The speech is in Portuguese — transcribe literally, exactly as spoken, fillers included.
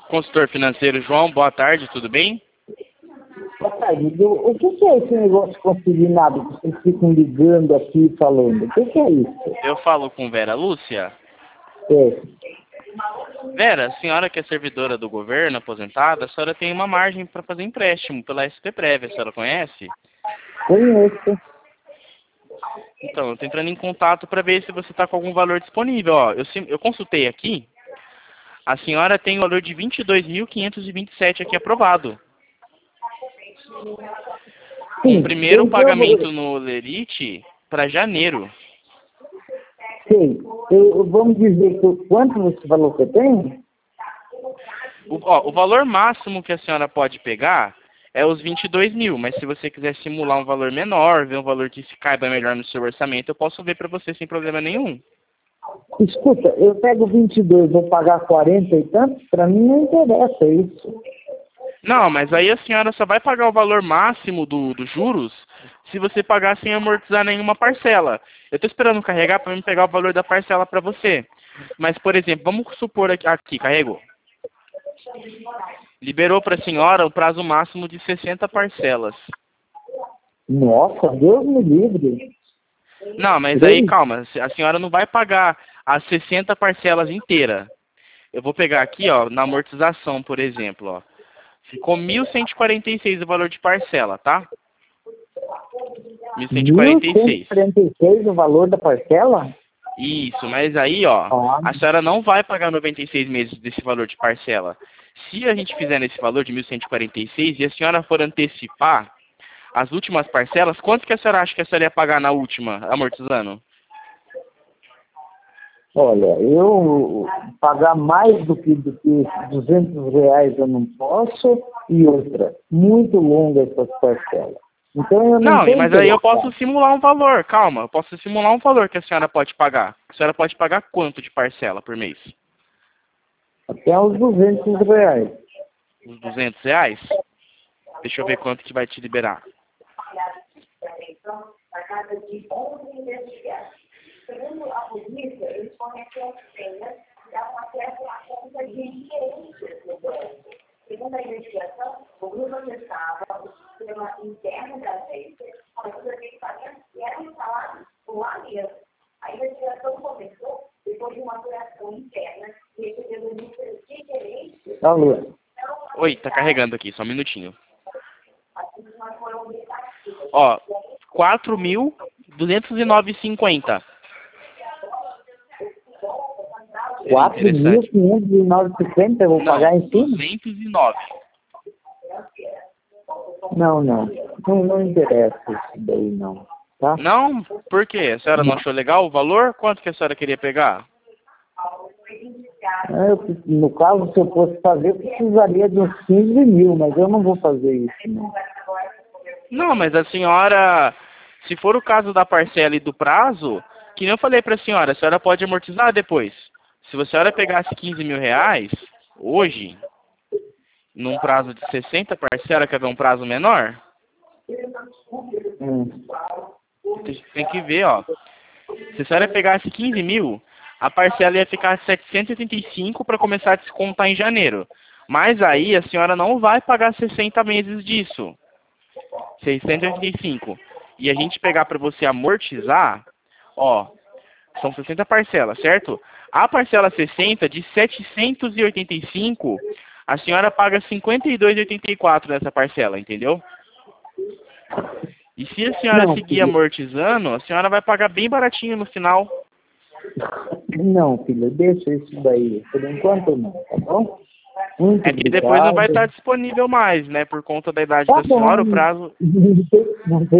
Consultor financeiro João, boa tarde, tudo bem? Boa tarde. O que que é esse negócio de conseguir nada? Que vocês ficam ligando aqui e falando. O que que é isso? Eu falo com Vera Lúcia. É. Vera, a senhora que é servidora do governo, aposentada, a senhora tem uma margem para fazer empréstimo pela S P Prev, a senhora conhece? Conheço. Então, eu estou entrando em contato para ver se você está com algum valor disponível. Ó, eu, sim- eu consultei aqui, a senhora tem o valor de vinte e dois mil quinhentos e vinte e sete aqui aprovado. Sim. Um primeiro Eu, pagamento eu, no Lerite para janeiro. sei. Eu, eu- vamos dizer que o- quanto você falou que eu tenho? O, ó, o valor máximo que a senhora pode pegar é os vinte e dois mil, mas se você quiser simular um valor menor, ver um valor que se caiba melhor no seu orçamento, eu posso ver para você sem problema nenhum. Escuta, eu pego vinte e dois, vou pagar quarenta e tantos? Para mim não interessa isso. Não, mas aí a senhora só vai pagar o valor máximo do, dos juros se você pagar sem amortizar nenhuma parcela. Eu estou esperando carregar para me pegar o valor da parcela para você. Mas, por exemplo, vamos supor aqui, aqui carregou. Liberou para a senhora o prazo máximo de sessenta parcelas. Nossa, Deus me livre. Não, mas aí calma, a senhora não vai pagar as sessenta parcelas inteiras. Eu vou pegar aqui, ó, na amortização, por exemplo, ó. Ficou mil cento e quarenta e seis o valor de parcela, tá? mil cento e quarenta e mil cento e seis. quarenta e seis o valor da parcela? Isso, mas aí, ó, Ah, a senhora não vai pagar noventa e seis meses desse valor de parcela. Se a gente fizer nesse valor de mil cento e quarenta e seis e a senhora for antecipar as últimas parcelas, quanto que a senhora acha que a senhora ia pagar na última, amortizando? olha, eu pagar mais do que, do que duzentos reais eu não posso, e outra, muito longa essas parcelas. Então eu não Não, tenho mas aí eu interessado. posso simular um valor, calma, eu posso simular um valor que a senhora pode pagar. A senhora pode pagar quanto de parcela por mês? Até uns duzentos reais. Uns duzentos reais? Deixa eu ver quanto que vai te liberar. Segundo a polícia, eles fornecem as senhas e dão acesso à conta de gerentes do banco. Segundo a investigação, o grupo acessava o sistema interno da agência para os equipamentos que eram instalados por lá mesmo. A investigação começou depois de uma apuração interna e recebeu listas de gerentes. Alô? Oi, tá carregando aqui, só um minutinho. Ó, quatro mil duzentos e nove e cinquenta. quatro mil quinhentos e nove e cinquenta eu vou Não, pagar em cima? duzentos e nove. Não, não. Não, não interessa isso daí, não. Tá? Não? Por quê? A senhora não achou legal o valor? Quanto que a senhora queria pegar? Ah, eu, no caso, se eu fosse fazer, eu precisaria de uns quinze mil, mas eu não vou fazer isso, não. Não, mas a senhora, se for o caso da parcela e do prazo, que nem eu falei pra senhora, a senhora pode amortizar depois. Se a senhora pegasse quinze mil reais, hoje, num prazo de sessenta parcelas, quer ver um prazo menor? Hum. Tem que ver, ó. Se a senhora pegasse quinze mil, a parcela ia ficar setecentos e oitenta e cinco para começar a descontar em janeiro. Mas aí a senhora não vai pagar sessenta meses disso. seiscentos e oitenta e cinco. E a gente pegar para você amortizar, ó, são sessenta parcelas, certo? A parcela sessenta, de setecentos e oitenta e cinco, a senhora paga cinquenta e dois reais e oitenta e quatro nessa parcela, entendeu? E se a senhora Não, seguir filho. amortizando, a senhora vai pagar bem baratinho no final. Não, filho, deixa isso daí. Por enquanto não, tá bom? Muito É que depois não vai obrigado. estar disponível mais, né? Por conta da idade Tá da bom. senhora, o prazo... Não tem, não tem